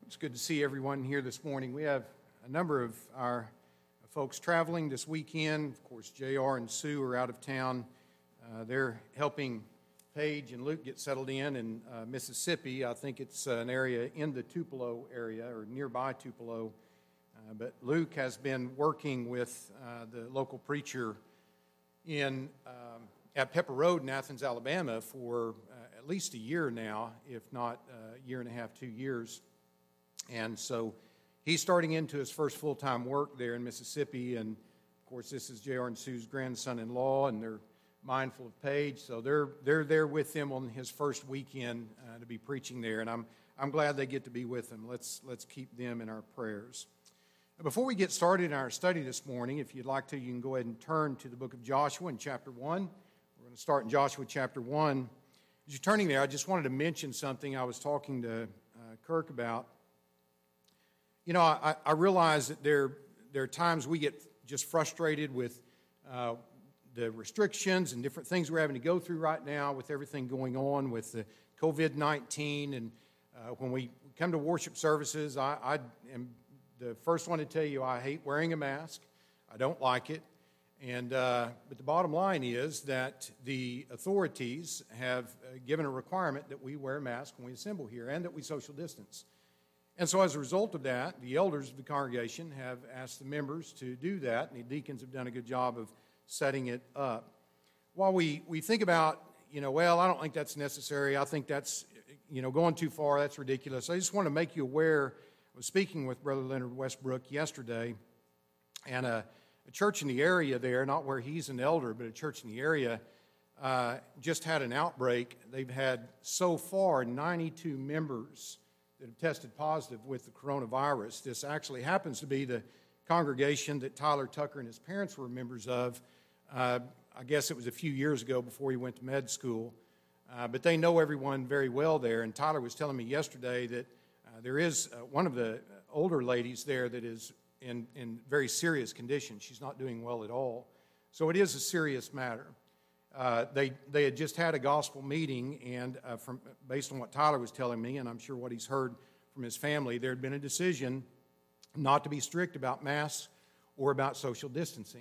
It's good to see everyone here this morning. We have a number of our folks traveling this weekend. Of course, JR and Sue are out of town. They're helping Paige and Luke get settled in Mississippi. I think it's an area in the Tupelo area or nearby Tupelo. But Luke has been working with the local preacher at Pepper Road in Athens, Alabama for at least a year now, if not a year and a half, 2 years. And so he's starting into his first full-time work there in Mississippi. And, of course, this is J.R. and Sue's grandson-in-law, and they're mindful of Paige. So they're there with him on his first weekend to be preaching there. And I'm glad they get to be with him. Let's keep them in our prayers. Before we get started in our study this morning, if you'd like to, you can go ahead and turn to the book of Joshua in chapter 1. We're going to start in Joshua chapter 1. As you're turning there, I just wanted to mention something I was talking to Kirk about. You know, I realize that there are times we get just frustrated with the restrictions and different things we're having to go through right now with everything going on with the COVID-19. And when we come to worship services, I am the first one to tell you I hate wearing a mask. I don't like it. And but the bottom line is that the authorities have given a requirement that we wear a mask when we assemble here and that we social distance. And so as a result of that, the elders of the congregation have asked the members to do that, and the deacons have done a good job of setting it up. While we think about, well, I don't think that's necessary. I think that's, going too far. That's ridiculous. I just want to make you aware. I was speaking with Brother Leonard Westbrook yesterday, and a church in the area there, not where he's an elder, but a church in the area, just had an outbreak. They've had so far 92 members that have tested positive with the coronavirus. This actually happens to be the congregation that Tyler Tucker and his parents were members of. I guess it was a few years ago before he went to med school. But they know everyone very well there. And Tyler was telling me yesterday that there is one of the older ladies there that is in very serious condition. She's not doing well at all. So it is a serious matter. They had just had a gospel meeting, and based on what Tyler was telling me, and I'm sure what he's heard from his family, there had been a decision not to be strict about masks or about social distancing.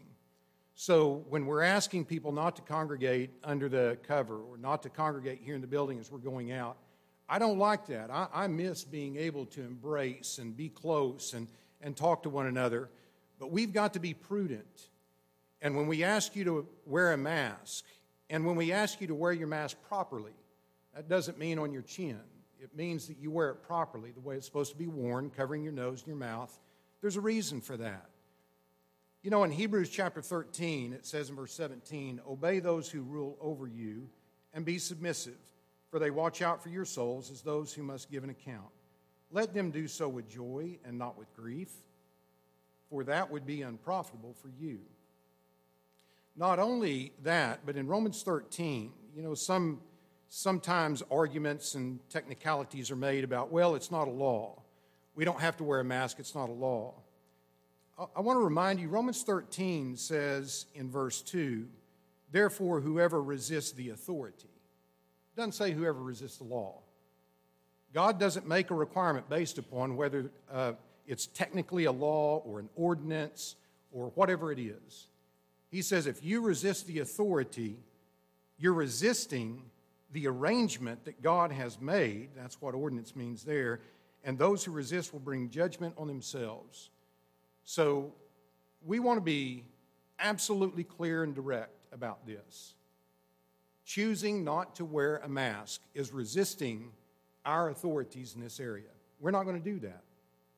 So when we're asking people not to congregate under the cover or not to congregate here in the building as we're going out, I don't like that. I miss being able to embrace and be close and talk to one another, but we've got to be prudent. And when we ask you to wear a mask, and when we ask you to wear your mask properly, that doesn't mean on your chin. It means that you wear it properly, the way it's supposed to be worn, covering your nose and your mouth. There's a reason for that. In Hebrews chapter 13, it says in verse 17, "Obey those who rule over you and be submissive, for they watch out for your souls as those who must give an account. Let them do so with joy and not with grief, for that would be unprofitable for you." Not only that, but in Romans 13, sometimes arguments and technicalities are made about, well, it's not a law. We don't have to wear a mask. It's not a law. I want to remind you, Romans 13 says in verse 2, "Therefore, whoever resists the authority." It doesn't say whoever resists the law. God doesn't make a requirement based upon whether it's technically a law or an ordinance or whatever it is. He says if you resist the authority, you're resisting the arrangement that God has made. That's what ordinance means there. And those who resist will bring judgment on themselves. So we want to be absolutely clear and direct about this. Choosing not to wear a mask is resisting our authorities in this area. We're not going to do that.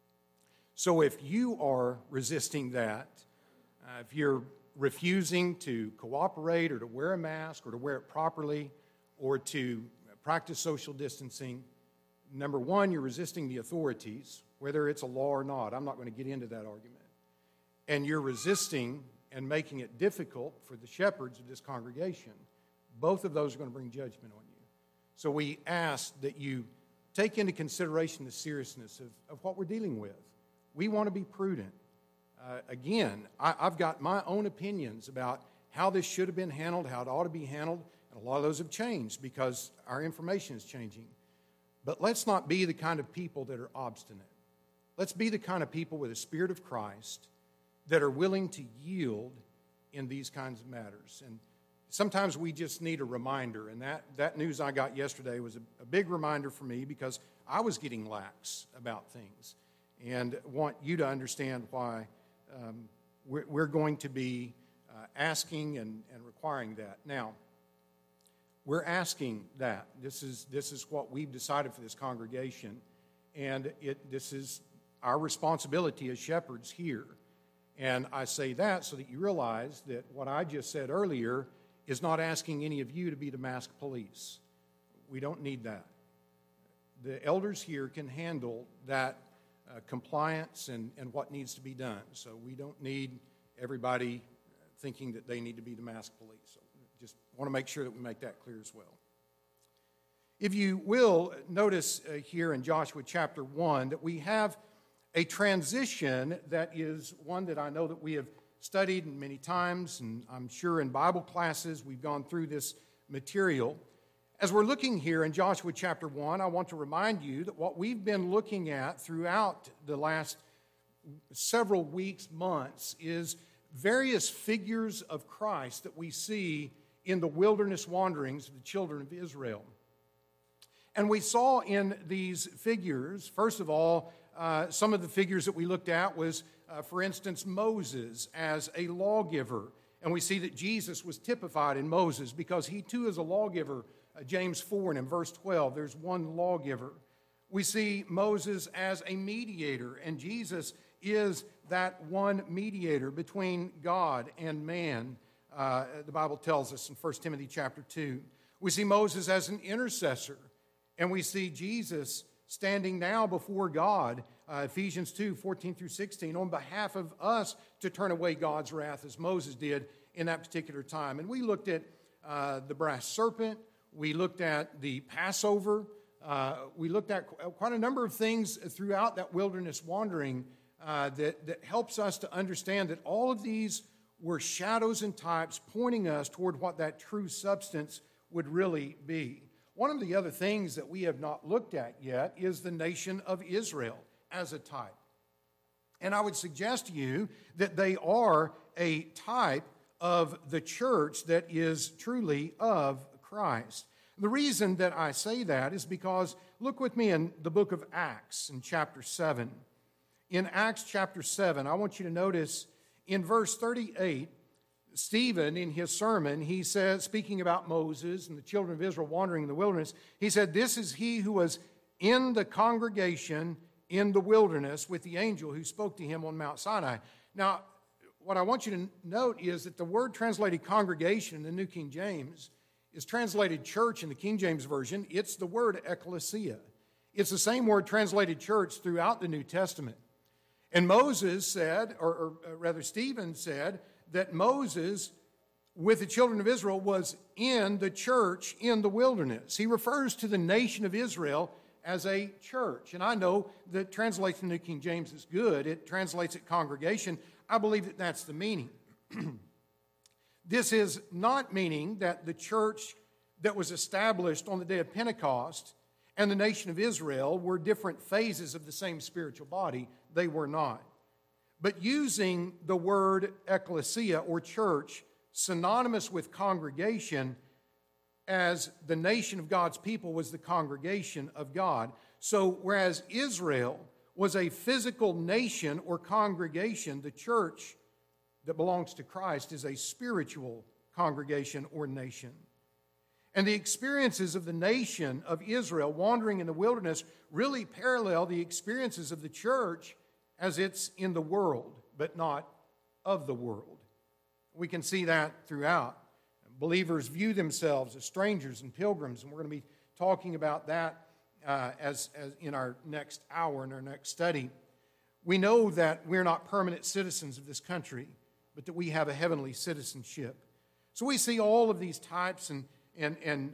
So if you are resisting that, if you're refusing to cooperate or to wear a mask or to wear it properly or to practice social distancing, number one, you're resisting the authorities, whether it's a law or not. I'm not going to get into that argument. And you're resisting and making it difficult for the shepherds of this congregation. Both of those are going to bring judgment on you. So we ask that you take into consideration the seriousness of what we're dealing with. We want to be prudent. Again, I've got my own opinions about how this should have been handled, how it ought to be handled, and a lot of those have changed because our information is changing. But let's not be the kind of people that are obstinate. Let's be the kind of people with the Spirit of Christ that are willing to yield in these kinds of matters. And sometimes we just need a reminder, and that news I got yesterday was a big reminder for me because I was getting lax about things, and want you to understand why we're going to be asking and requiring that. Now, we're asking that. This is what we've decided for this congregation, and this is our responsibility as shepherds here. And I say that so that you realize that what I just said earlier is not asking any of you to be the masked police. We don't need that. The elders here can handle that compliance and what needs to be done. So we don't need everybody thinking that they need to be the masked police. So just want to make sure that we make that clear as well. If you will, notice here in Joshua chapter 1 that we have a transition that is one that I know that we have studied many times, and I'm sure in Bible classes we've gone through this material. As we're looking here in Joshua chapter 1, I want to remind you that what we've been looking at throughout the last several weeks, months, is various figures of Christ that we see in the wilderness wanderings of the children of Israel. And we saw in these figures, first of all, some of the figures that we looked at was, for instance, Moses as a lawgiver. And we see that Jesus was typified in Moses because he too is a lawgiver. James 4 and in verse 12, there's one lawgiver. We see Moses as a mediator, and Jesus is that one mediator between God and man. The Bible tells us in 1 Timothy chapter 2. We see Moses as an intercessor, and we see Jesus standing now before God, Ephesians 2, 14 through 16, on behalf of us to turn away God's wrath as Moses did in that particular time. And we looked at the brass serpent. We looked at the Passover. We looked at quite a number of things throughout that wilderness wandering that helps us to understand that all of these were shadows and types pointing us toward what that true substance would really be. One of the other things that we have not looked at yet is the nation of Israel as a type. And I would suggest to you that they are a type of the church that is truly of Christ. The reason that I say that is because look with me in the book of Acts in chapter 7. In Acts chapter 7, I want you to notice in verse 38, Stephen, in his sermon, he says, speaking about Moses and the children of Israel wandering in the wilderness, he said, "This is he who was in the congregation in the wilderness with the angel who spoke to him on Mount Sinai." Now, what I want you to note is that the word translated congregation in the New King James is translated church in the King James Version. It's the word ecclesia. It's the same word translated church throughout the New Testament. And Moses said, or rather Stephen said, that Moses, with the children of Israel, was in the church in the wilderness. He refers to the nation of Israel as a church. And I know that translates in the New King James is good. It translates it congregation. I believe that that's the meaning. This is not meaning that the church that was established on the day of Pentecost and the nation of Israel were different phases of the same spiritual body. They were not. But using the word ecclesia or church synonymous with congregation, as the nation of God's people was the congregation of God. So whereas Israel was a physical nation or congregation, the church that belongs to Christ is a spiritual congregation or nation. And the experiences of the nation of Israel wandering in the wilderness really parallel the experiences of the church as it's in the world, but not of the world. We can see that throughout. Believers view themselves as strangers and pilgrims, and we're going to be talking about that as in our next hour, in our next study. We know that we're not permanent citizens of this country, but that we have a heavenly citizenship. So we see all of these types and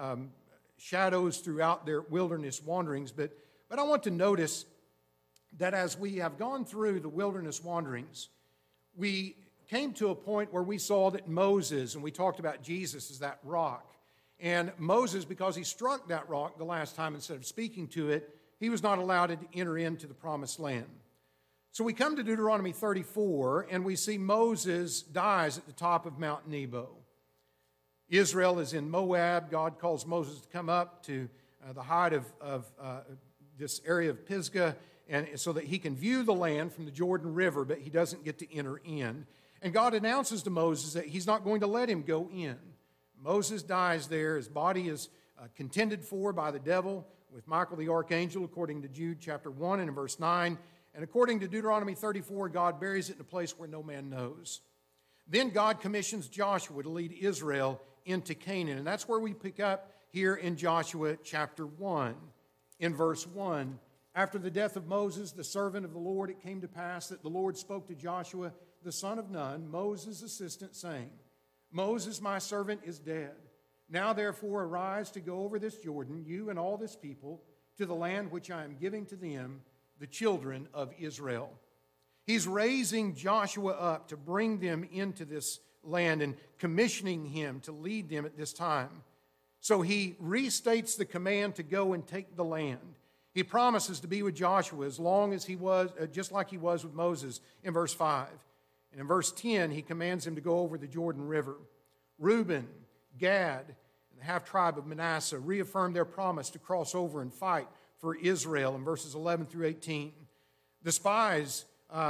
shadows throughout their wilderness wanderings, but I want to notice that as we have gone through the wilderness wanderings, we came to a point where we saw that Moses, and we talked about Jesus as that rock, and Moses, because he struck that rock the last time, instead of speaking to it, he was not allowed to enter into the promised land. So we come to Deuteronomy 34, and we see Moses dies at the top of Mount Nebo. Israel is in Moab. God calls Moses to come up to the height of this area of Pisgah, and so that he can view the land from the Jordan River, but he doesn't get to enter in. And God announces to Moses that he's not going to let him go in. Moses dies there. His body is contended for by the devil with Michael the archangel, according to Jude chapter 1 and in verse 9. And according to Deuteronomy 34, God buries it in a place where no man knows. Then God commissions Joshua to lead Israel into Canaan. And that's where we pick up here in Joshua chapter 1. In verse 1, after the death of Moses, the servant of the Lord, it came to pass that the Lord spoke to Joshua, the son of Nun, Moses' assistant, saying, Moses, my servant, is dead. Now therefore arise to go over this Jordan, you and all this people, to the land which I am giving to them, the children of Israel. He's raising Joshua up to bring them into this land and commissioning him to lead them at this time. So he restates the command to go and take the land. He promises to be with Joshua as long as he was, just like he was with Moses in verse 5. And in verse 10, he commands him to go over the Jordan River. Reuben, Gad, and the half-tribe of Manasseh reaffirmed their promise to cross over and fight for Israel in verses 11 through 18. The spies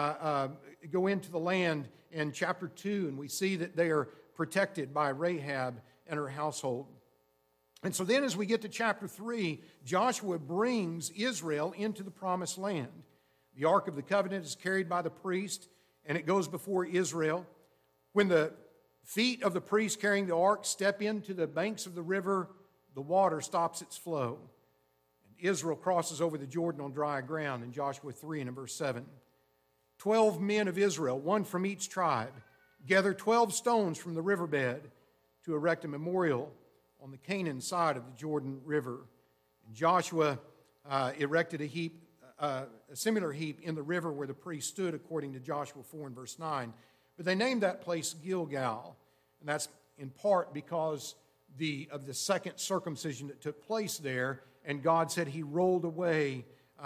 go into the land in chapter 2, and we see that they are protected by Rahab and her household. And so then as we get to chapter 3, Joshua brings Israel into the promised land. The Ark of the Covenant is carried by the priest, and it goes before Israel. When the feet of the priest carrying the ark step into the banks of the river, the water stops its flow. And Israel crosses over the Jordan on dry ground in Joshua 3 and in verse 7. 12 men of Israel, one from each tribe, gather 12 stones from the riverbed to erect a memorial on the Canaan side of the Jordan River. And Joshua erected a similar heap in the river where the priest stood, according to Joshua 4 and verse 9. But they named that place Gilgal, and that's in part because of the second circumcision that took place there, and God said he rolled away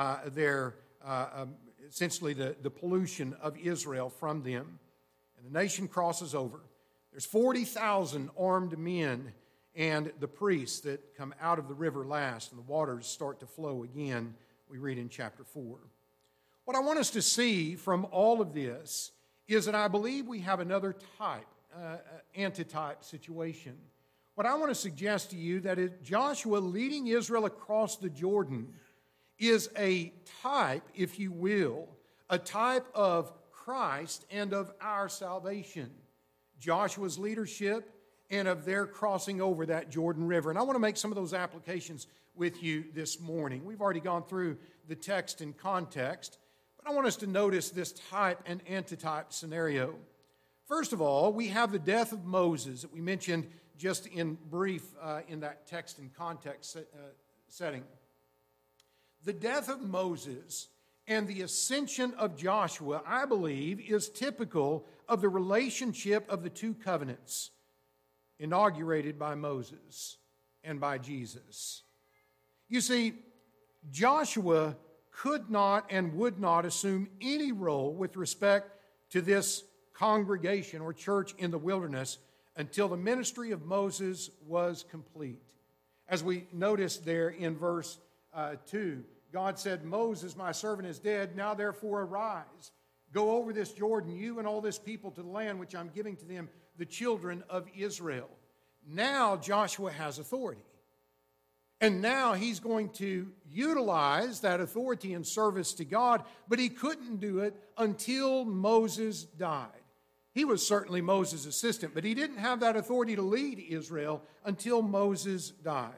essentially the pollution of Israel from them. And the nation crosses over. There's 40,000 armed men and the priests that come out of the river last, and the waters start to flow again, we read in chapter 4. What I want us to see from all of this is that I believe we have another type, antitype situation. What I want to suggest to you that is Joshua leading Israel across the Jordan is a type, if you will, a type of Christ and of our salvation. Joshua's leadership and of their crossing over that Jordan River. And I want to make some of those applications with you this morning. We've already gone through the text and context, but I want us to notice this type and antitype scenario. First of all, we have the death of Moses that we mentioned just in brief in that text and context setting. The death of Moses and the ascension of Joshua, I believe, is typical of the relationship of the two covenants inaugurated by Moses and by Jesus. You see, Joshua could not and would not assume any role with respect to this congregation or church in the wilderness until the ministry of Moses was complete. As we noticed there in verse 2, God said, Moses, my servant, is dead. Now therefore arise. Go over this Jordan, you and all this people, to the land which I'm giving to them, the children of Israel. Now Joshua has authority. And now he's going to utilize that authority in service to God, but he couldn't do it until Moses died. He was certainly Moses' assistant, but he didn't have that authority to lead Israel until Moses died.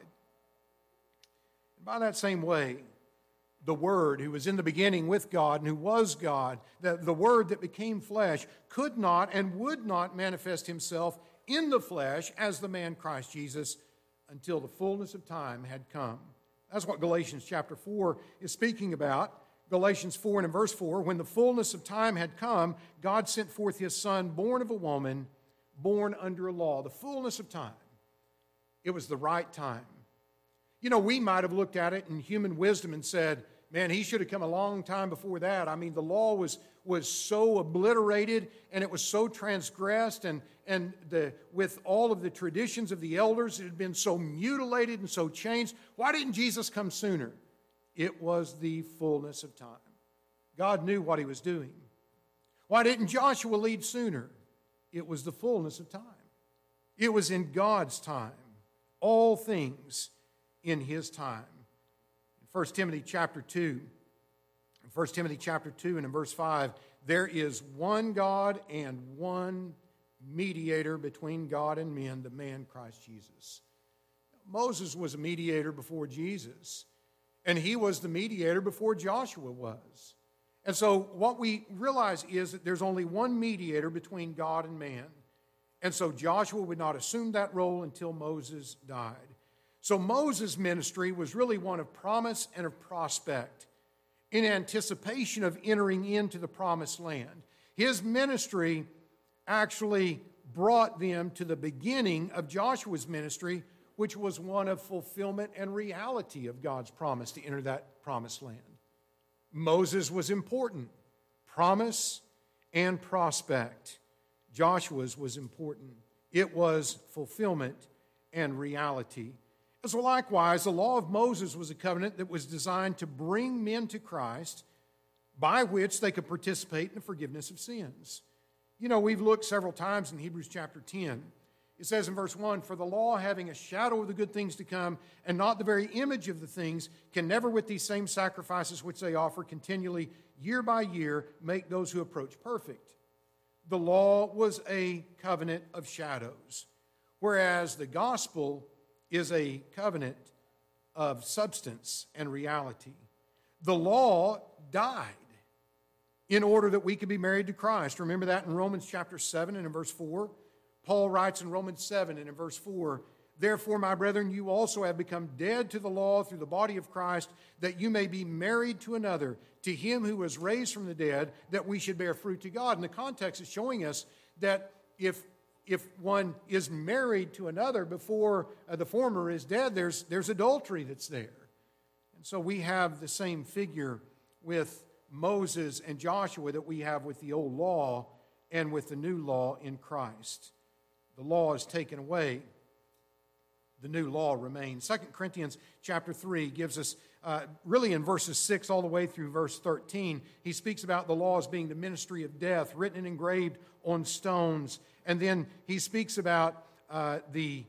And by that same way, the Word, who was in the beginning with God and who was God, the Word that became flesh, could not and would not manifest himself in the flesh as the man Christ Jesus until the fullness of time had come. That's what Galatians chapter 4 is speaking about. Galatians 4 and in verse 4, when the fullness of time had come, God sent forth his Son, born of a woman, born under a law. The fullness of time. It was the right time. You know, we might have looked at it in human wisdom and said, Man, he should have come a long time before that. I mean, the law was so obliterated, and it was so transgressed, and with all of the traditions of the elders, it had been so mutilated and so changed. Why didn't Jesus come sooner? It was the fullness of time. God knew what he was doing. Why didn't Joshua lead sooner? It was the fullness of time. It was in God's time. All things in his time. In 1 Timothy chapter 2, and in verse 5, there is one God and one mediator between God and men, the man Christ Jesus. Moses was a mediator before Jesus, and he was the mediator before Joshua was. And so what we realize is that there's only one mediator between God and man. And so Joshua would not assume that role until Moses died. So Moses' ministry was really one of promise and of prospect in anticipation of entering into the promised land. His ministry actually brought them to the beginning of Joshua's ministry, which was one of fulfillment and reality of God's promise to enter that promised land. Moses was important, promise and prospect. Joshua's was important. It was fulfillment and reality. And so likewise, the law of Moses was a covenant that was designed to bring men to Christ, by which they could participate in the forgiveness of sins. You know, we've looked several times in Hebrews chapter 10. It says in verse 1, for the law, having a shadow of the good things to come, and not the very image of the things, can never with these same sacrifices which they offer continually, year by year, make those who approach perfect. The law was a covenant of shadows, whereas the gospel is a covenant of substance and reality. The law died in order that we could be married to Christ. Remember that in Romans chapter 7 and in verse 4? Paul writes in Romans 7 and in verse 4, therefore, my brethren, you also have become dead to the law through the body of Christ, that you may be married to another, to him who was raised from the dead, that we should bear fruit to God. And the context is showing us that if one is married to another before the former is dead, there's adultery that's there. And so we have the same figure with Moses and Joshua that we have with the old law and with the new law in Christ. The law is taken away. The new law remains. 2 Corinthians chapter 3 gives us, really in verses 6 all the way through verse 13, he speaks about the law as being the ministry of death, written and engraved on stones. And then he speaks about in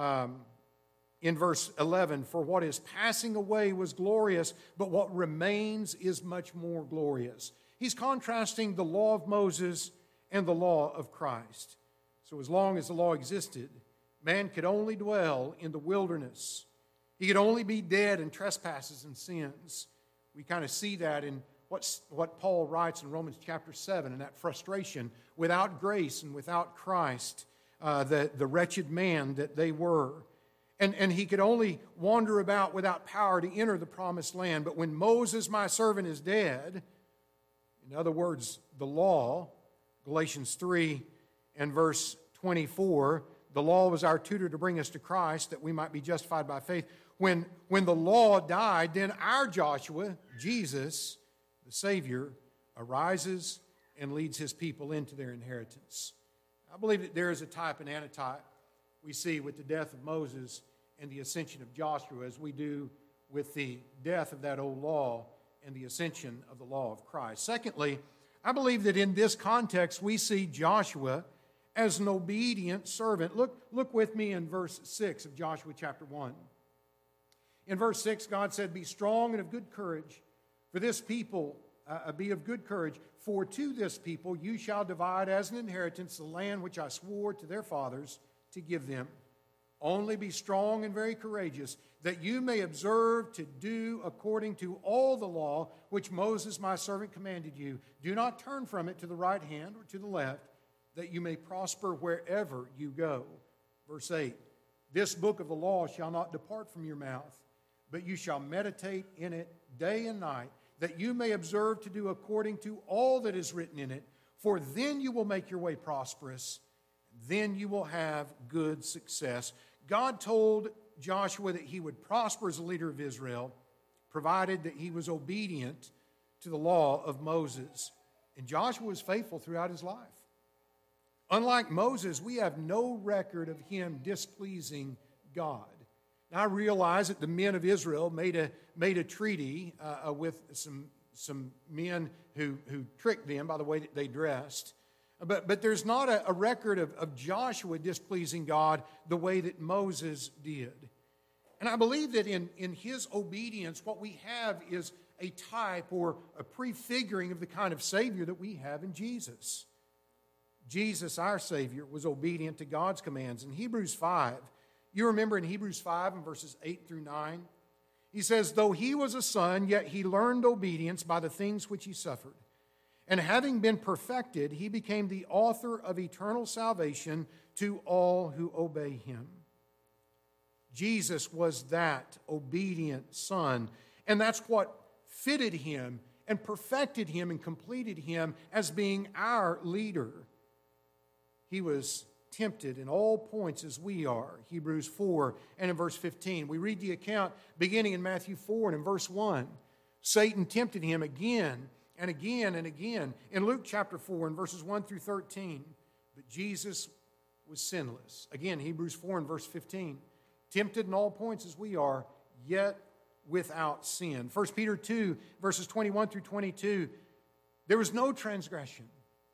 verse 11, for what is passing away was glorious, but what remains is much more glorious. He's contrasting the law of Moses and the law of Christ. So as long as the law existed, man could only dwell in the wilderness. He could only be dead in trespasses and sins. We kind of see that in what Paul writes in Romans chapter 7, and that frustration without grace and without Christ, the wretched man that they were. And he could only wander about without power to enter the promised land. But when Moses, my servant, is dead, in other words, the law, Galatians 3 and verse 24, the law was our tutor to bring us to Christ, that we might be justified by faith. When the law died, then our Joshua, Jesus, the Savior, arises and leads his people into their inheritance. I believe that there is a type and antitype we see with the death of Moses and the ascension of Joshua, as we do with the death of that old law and the ascension of the law of Christ. Secondly, I believe that in this context we see Joshua as an obedient servant. Look with me in verse 6 of Joshua chapter 1. In verse 6, God said, be strong and of good courage, for this people, be of good courage, for to this people you shall divide as an inheritance the land which I swore to their fathers to give them. Only be strong and very courageous, that you may observe to do according to all the law which Moses my servant commanded you. Do not turn from it to the right hand or to the left, that you may prosper wherever you go. Verse 8, this book of the law shall not depart from your mouth, but you shall meditate in it day and night, that you may observe to do according to all that is written in it, for then you will make your way prosperous, then you will have good success. God told Joshua that he would prosper as a leader of Israel, provided that he was obedient to the law of Moses. And Joshua was faithful throughout his life. Unlike Moses, we have no record of him displeasing God. Now, I realize that the men of Israel made a treaty with some men who tricked them by the way that they dressed. But there's not a record of Joshua displeasing God the way that Moses did. And I believe that in his obedience, what we have is a type or a prefiguring of the kind of Savior that we have in Jesus. Jesus, our Savior, was obedient to God's commands. In Hebrews 5, you remember in Hebrews 5 and verses 8 through 9, he says, though he was a son, yet he learned obedience by the things which he suffered. And having been perfected, he became the author of eternal salvation to all who obey him. Jesus was that obedient son, and that's what fitted him and perfected him and completed him as being our leader. He was tempted in all points as we are, Hebrews 4 and in verse 15. We read the account beginning in Matthew 4 and in verse 1. Satan tempted him again and again and again. In Luke chapter 4 and verses 1 through 13, but Jesus was sinless. Again, Hebrews 4 and verse 15. Tempted in all points as we are, yet without sin. 1 Peter 2 verses 21 through 22, there was no transgression.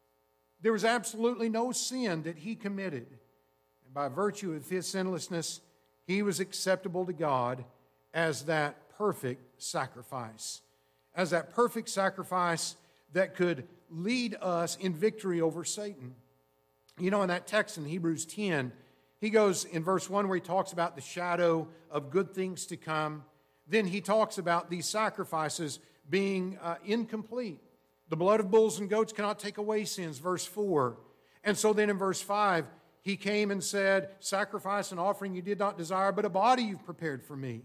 There was absolutely no sin that he committed. And by virtue of his sinlessness, he was acceptable to God as that perfect sacrifice. As that perfect sacrifice that could lead us in victory over Satan. You know, in that text in Hebrews 10, he goes in verse 1 where he talks about the shadow of good things to come. Then he talks about these sacrifices being incomplete. The blood of bulls and goats cannot take away sins, verse 4. And so then in verse 5, he came and said, sacrifice and offering you did not desire, but a body you've prepared for me.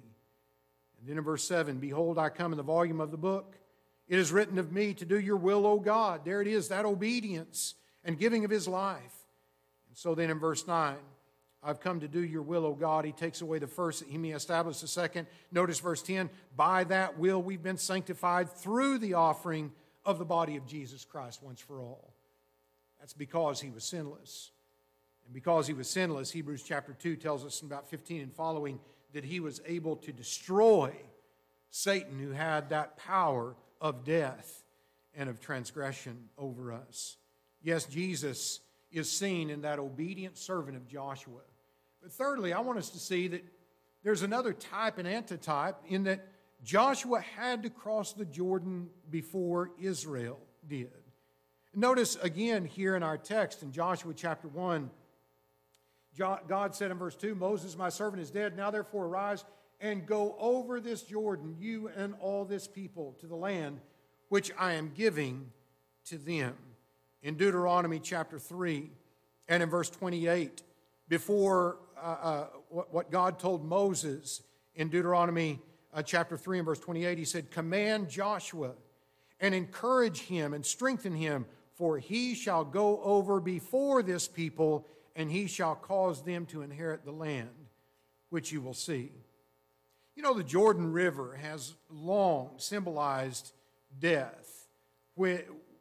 And then in verse 7, behold, I come in the volume of the book. It is written of me to do your will, O God. There it is, that obedience and giving of his life. And so then in verse 9, I've come to do your will, O God. He takes away the first that he may establish the second. Notice verse 10, by that will we've been sanctified through the offering of the body of Jesus Christ once for all. That's because he was sinless. And because he was sinless, Hebrews chapter 2 tells us in about 15 and following that he was able to destroy Satan, who had that power of death and of transgression over us. Yes, Jesus is seen in that obedient servant of Joshua. But thirdly, I want us to see that there's another type and antitype in that Joshua had to cross the Jordan before Israel did. Notice again here in our text in Joshua chapter 1, God said in verse 2, Moses, my servant, is dead. Now therefore arise and go over this Jordan, you and all this people, to the land which I am giving to them. In Deuteronomy chapter 3 and in verse 28, before what God told Moses in Deuteronomy chapter 3 and verse 28, he said, command Joshua and encourage him and strengthen him, for he shall go over before this people, and he shall cause them to inherit the land which you will see. You know, the Jordan River has long symbolized death when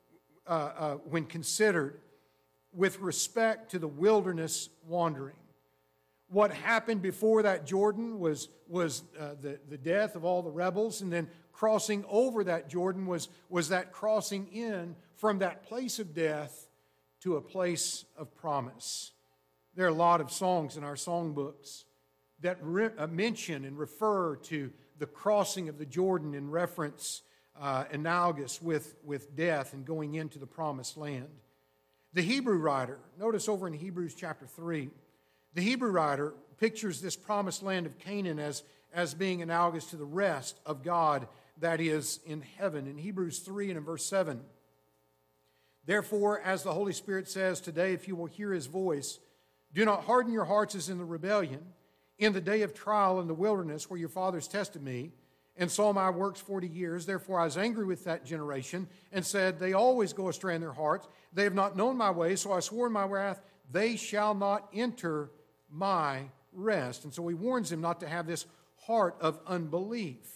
considered with respect to the wilderness wandering. What happened before that Jordan was the death of all the rebels, and then crossing over that Jordan was that crossing in from that place of death to a place of promise. There are a lot of songs in our songbooks that mention and refer to the crossing of the Jordan in reference analogous with death and going into the promised land. The Hebrew writer, notice over in Hebrews chapter 3, the Hebrew writer pictures this promised land of Canaan as being analogous to the rest of God that is in heaven. In Hebrews 3 and in verse 7, therefore, as the Holy Spirit says today, if you will hear his voice, do not harden your hearts as in the rebellion, in the day of trial in the wilderness where your fathers tested me and saw my works 40 years. Therefore I was angry with that generation and said, they always go astray in their hearts. They have not known my ways, so I swore in my wrath, they shall not enter my rest. And so he warns them not to have this heart of unbelief.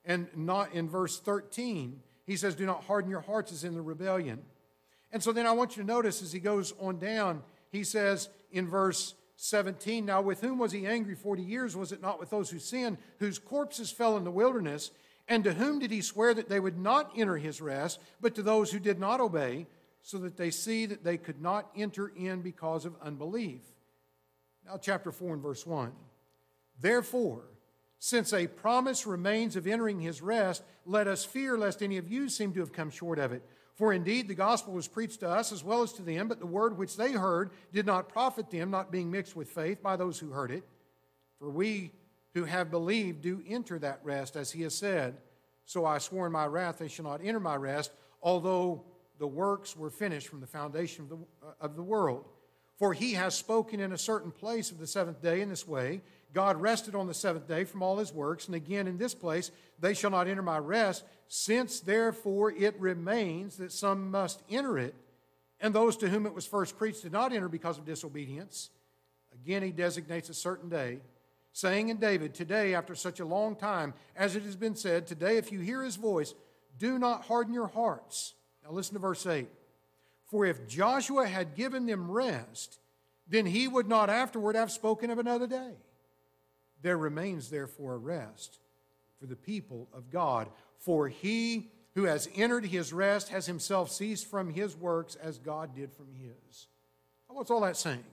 and not in verse 13. He says, do not harden your hearts as in the rebellion. And so then I want you to notice as he goes on down, he says in verse 17, now with whom was he angry 40 years? Was it not with those who sinned, whose corpses fell in the wilderness? And to whom did he swear that they would not enter his rest, but to those who did not obey, so that they see that they could not enter in because of unbelief? Now chapter 4 and verse 1. Therefore, since a promise remains of entering his rest, let us fear lest any of you seem to have come short of it. For indeed the gospel was preached to us as well as to them, but the word which they heard did not profit them, not being mixed with faith by those who heard it. For we who have believed do enter that rest, as he has said, so I swore in my wrath they shall not enter my rest, although the works were finished from the foundation of the world. For he has spoken in a certain place of the seventh day in this way, God rested on the seventh day from all his works, and again in this place, they shall not enter my rest, since therefore it remains that some must enter it, and those to whom it was first preached did not enter because of disobedience. Again he designates a certain day, saying in David, today after such a long time, as it has been said, today if you hear his voice, do not harden your hearts. Now listen to verse 8. For if Joshua had given them rest, then he would not afterward have spoken of another day. There remains therefore a rest for the people of God. For he who has entered his rest has himself ceased from his works as God did from his. What's all that saying?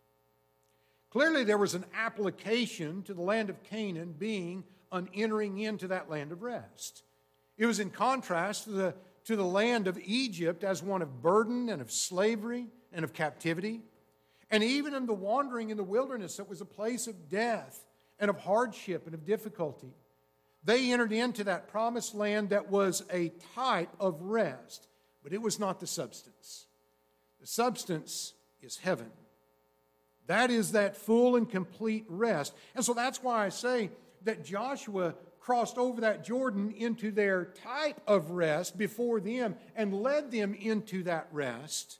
Clearly there was an application to the land of Canaan being an entering into that land of rest. It was in contrast to the land of Egypt as one of burden and of slavery and of captivity. And even in the wandering in the wilderness, it was a place of death and of hardship and of difficulty. They entered into that promised land that was a type of rest, but it was not the substance. The substance is heaven. That is that full and complete rest. And so that's why I say that Joshua crossed over that Jordan into their type of rest before them and led them into that rest.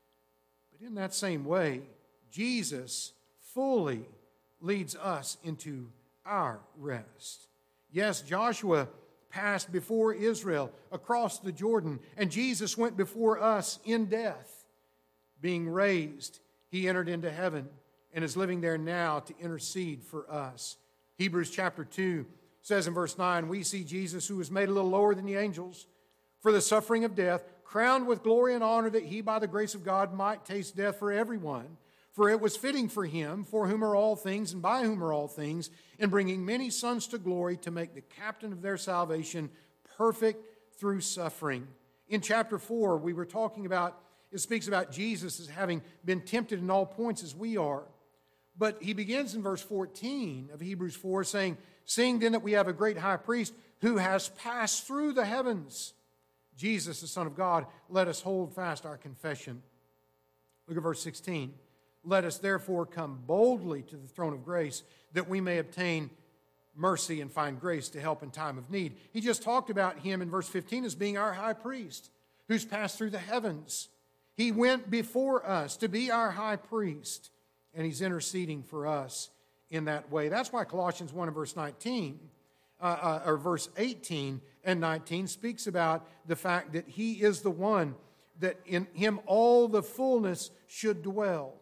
But in that same way, Jesus fully leads us into our rest. Yes, Joshua passed before Israel across the Jordan, and Jesus went before us in death. Being raised, he entered into heaven and is living there now to intercede for us. Hebrews chapter 2 says in verse 9, we see Jesus, who was made a little lower than the angels for the suffering of death, crowned with glory and honor, that he by the grace of God might taste death for everyone. For it was fitting for him, for whom are all things and by whom are all things, in bringing many sons to glory, to make the captain of their salvation perfect through suffering. In chapter 4, we were talking about, it speaks about Jesus as having been tempted in all points as we are. But he begins in verse 14 of Hebrews 4 saying, seeing then that we have a great high priest who has passed through the heavens, Jesus, the Son of God, let us hold fast our confession. Look at verse 16. Let us therefore come boldly to the throne of grace, that we may obtain mercy and find grace to help in time of need. He just talked about him in verse 15 as being our high priest who's passed through the heavens. He went before us to be our high priest, and he's interceding for us in that way. That's why Colossians 1 and verse 19, or verse 18 and 19 speaks about the fact that he is the one that in him all the fullness should dwell.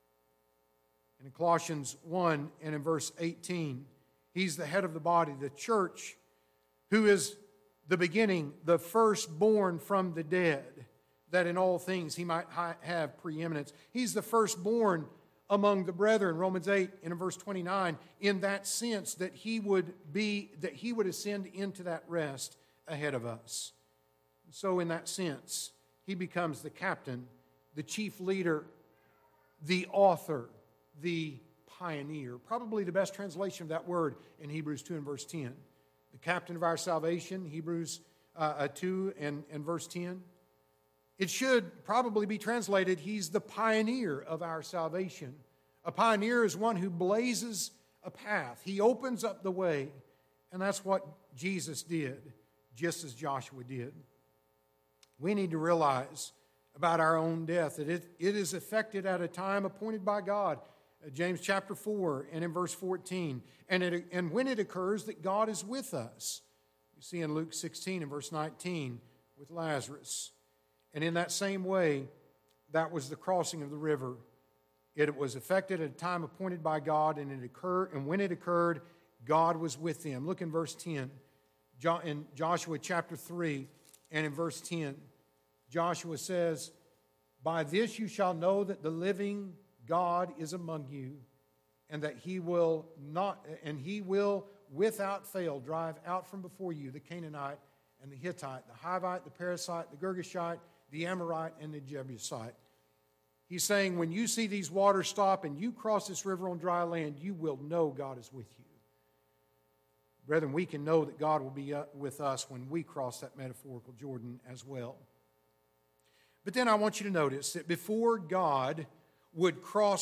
And in Colossians 1 and in verse 18, he's the head of the body, the church, who is the beginning, the firstborn from the dead, that in all things he might have preeminence. He's the firstborn among the brethren, Romans 8 and in verse 29, in that sense that he would ascend into that rest ahead of us. So in that sense, he becomes the captain, the chief leader, the author, the pioneer. Probably the best translation of that word in Hebrews 2 and verse 10. The captain of our salvation, Hebrews 2 and verse 10. It should probably be translated, he's the pioneer of our salvation. A pioneer is one who blazes a path. He opens up the way. And that's what Jesus did, just as Joshua did. We need to realize about our own death that it is effected at a time appointed by God. James chapter 4 and in verse 14. And when it occurs that God is with us, You see in Luke 16 and verse 19 with Lazarus. And in that same way, that was the crossing of the river. It was effected at a time appointed by God, and when it occurred, God was with them. Look in verse 10, in Joshua chapter 3, and in verse 10, Joshua says, "By this you shall know that the living God is among you, and that he will without fail drive out from before you the Canaanite and the Hittite, the Hivite, the Perizzite, the Girgashite, the Amorite, and the Jebusite." He's saying when you see these waters stop and you cross this river on dry land, you will know God is with you. Brethren, we can know that God will be with us when we cross that metaphorical Jordan as well. But then I want you to notice that before God would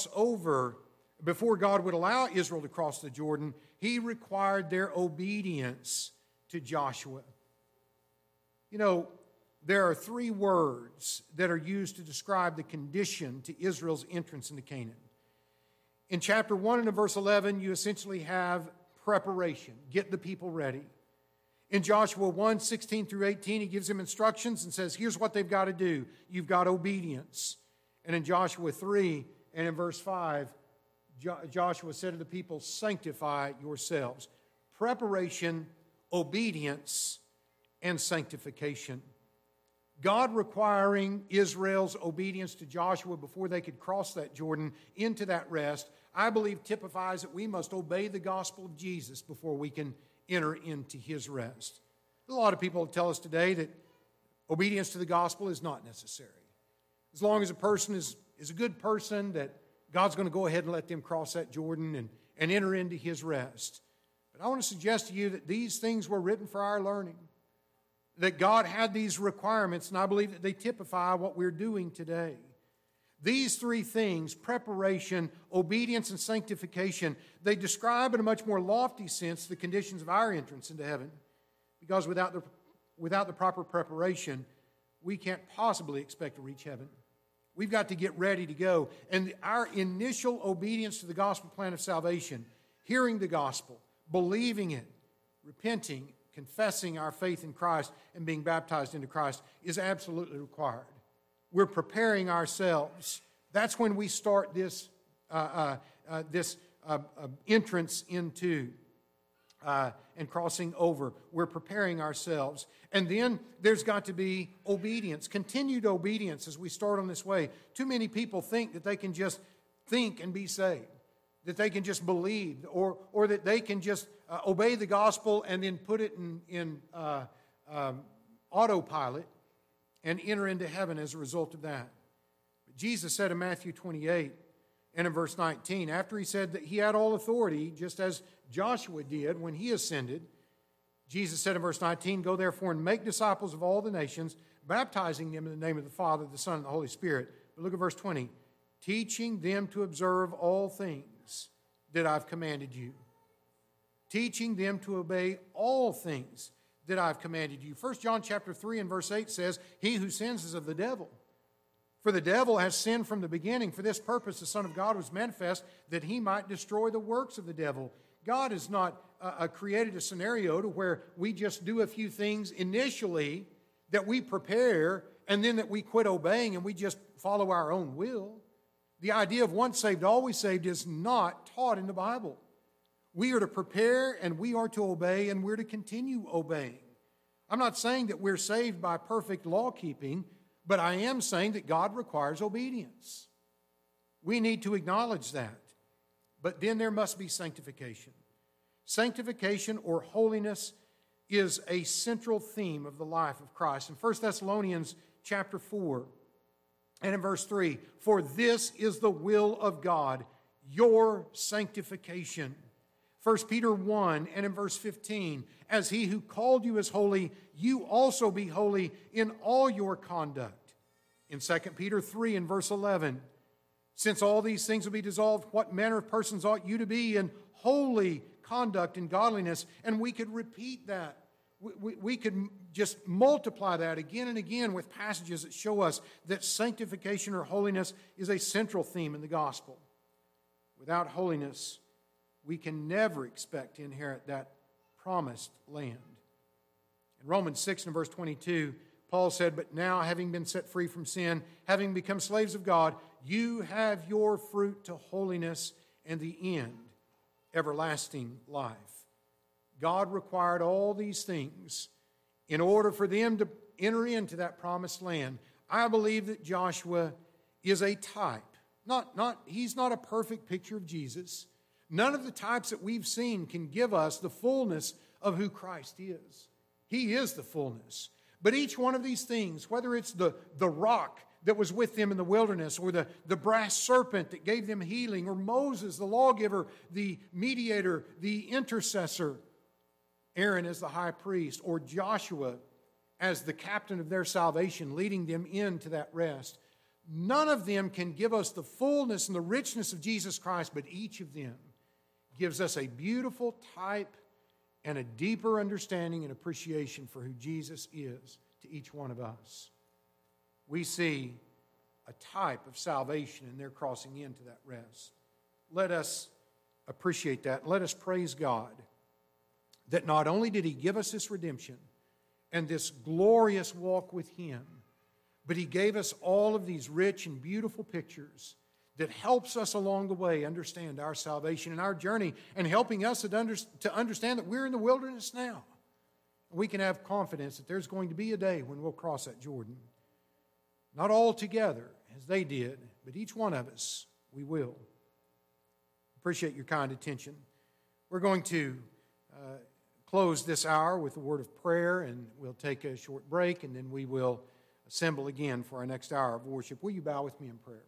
allow Israel to cross the Jordan, he required their obedience to Joshua. You know, there are three words that are used to describe the condition to Israel's entrance into Canaan. In chapter 1 and in verse 11, you essentially have preparation, get the people ready. In Joshua 1, 16 through 18, he gives them instructions and says, here's what they've got to do. You've got obedience. And in Joshua 3 and in verse 5, Joshua said to the people, sanctify yourselves. Preparation, obedience, and sanctification. God requiring Israel's obedience to Joshua before they could cross that Jordan into that rest, I believe typifies that we must obey the gospel of Jesus before we can enter into his rest. A lot of people tell us today that obedience to the gospel is not necessary. As long as a person is a good person, that God's going to go ahead and let them cross that Jordan and enter into his rest. But I want to suggest to you that these things were written for our learning. That God had these requirements, and I believe that they typify what we're doing today. These three things, preparation, obedience, and sanctification, they describe in a much more lofty sense the conditions of our entrance into heaven. Because without the proper preparation, we can't possibly expect to reach heaven. We've got to get ready to go. And our initial obedience to the gospel plan of salvation, hearing the gospel, believing it, repenting, confessing our faith in Christ, and being baptized into Christ is absolutely required. We're preparing ourselves. That's when we start this entrance into and crossing over. We're preparing ourselves. And then there's got to be obedience, continued obedience as we start on this way. Too many people think that they can just think and be saved, that they can just believe, or that they can just obey the gospel and then put it in autopilot and enter into heaven as a result of that. But Jesus said in Matthew 28 and in verse 19, after he said that he had all authority, just as Joshua did when he ascended, Jesus said in verse 19, go therefore and make disciples of all the nations, baptizing them in the name of the Father, the Son, and the Holy Spirit. But look at verse 20, teaching them to observe all things that I've commanded you. Teaching them to obey all things that I've commanded you. 1 John chapter 3 and verse 8 says, he who sins is of the devil. For the devil has sinned from the beginning. For this purpose the Son of God was manifest, that he might destroy the works of the devil. God has not created a scenario to where we just do a few things initially that we prepare and then that we quit obeying and we just follow our own will. The idea of once saved, always saved is not taught in the Bible. We are to prepare and we are to obey and we're to continue obeying. I'm not saying that we're saved by perfect law keeping, but I am saying that God requires obedience. We need to acknowledge that. But then there must be sanctification. Sanctification or holiness is a central theme of the life of Christ. In 1 Thessalonians chapter 4 and in verse 3, for this is the will of God, your sanctification. 1 Peter 1 and in verse 15, as he who called you is holy, you also be holy in all your conduct. In 2 Peter 3 and verse 11, since all these things will be dissolved, what manner of persons ought you to be in holy conduct and godliness? And we could repeat that. We could just multiply that again and again with passages that show us that sanctification or holiness is a central theme in the gospel. Without holiness, we can never expect to inherit that promised land. Romans 6 and verse 22, Paul said, "But now, having been set free from sin, having become slaves of God, you have your fruit to holiness and the end, everlasting life." God required all these things in order for them to enter into that promised land. I believe that Joshua is a type. He's not a perfect picture of Jesus. None of the types that we've seen can give us the fullness of who Christ is. He is the fullness. But each one of these things, whether it's the rock that was with them in the wilderness, or the brass serpent that gave them healing, or Moses, the lawgiver, the mediator, the intercessor, Aaron as the high priest, or Joshua as the captain of their salvation, leading them into that rest, none of them can give us the fullness and the richness of Jesus Christ, but each of them gives us a beautiful type and a deeper understanding and appreciation for who Jesus is to each one of us. We see a type of salvation in their crossing into that rest. Let us appreciate that. Let us praise God that not only did He give us this redemption and this glorious walk with Him, but He gave us all of these rich and beautiful pictures that helps us along the way understand our salvation and our journey, and helping us to understand that we're in the wilderness now. We can have confidence that there's going to be a day when we'll cross that Jordan. Not all together as they did, but each one of us, we will. Appreciate your kind attention. We're going to close this hour with a word of prayer, and we'll take a short break, and then we will assemble again for our next hour of worship. Will you bow with me in prayer?